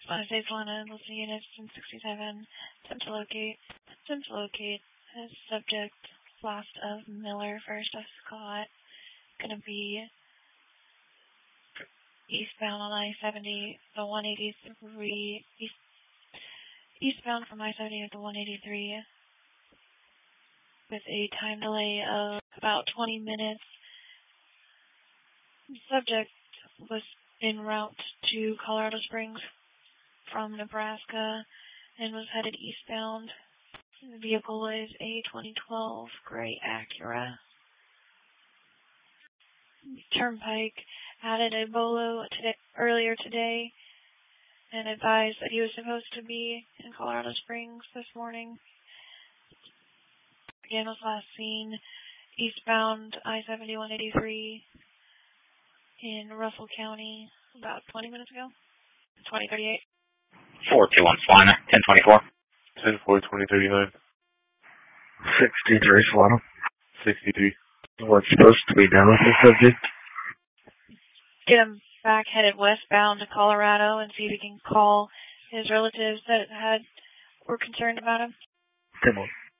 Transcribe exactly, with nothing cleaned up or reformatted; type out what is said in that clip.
Five days wanted, listening units ten sixty-seven. Attempt to locate. Attempt to locate. As subject last of Miller, first of Scott. Gonna be eastbound on I seventy, the one eighty-three. East, eastbound from I seventy to the one eighty-three. With a time delay of about twenty minutes. The subject was en route to Colorado Springs from Nebraska and was headed eastbound. The vehicle is a twenty twelve gray Acura. Turnpike added a Bolo today, earlier today and advised that he was supposed to be in Colorado Springs this morning. Again, was last seen eastbound I seventy one eighty-three in Russell County about twenty minutes ago. twenty thirty-eight. four two one Sliner, ten twenty-four. ten four twenty thirty-nine. sixty-three Slaughter. sixty-three. What's supposed to be done with the subject? Get him back headed westbound to Colorado and see if he can call his relatives that had were concerned about him. Come on.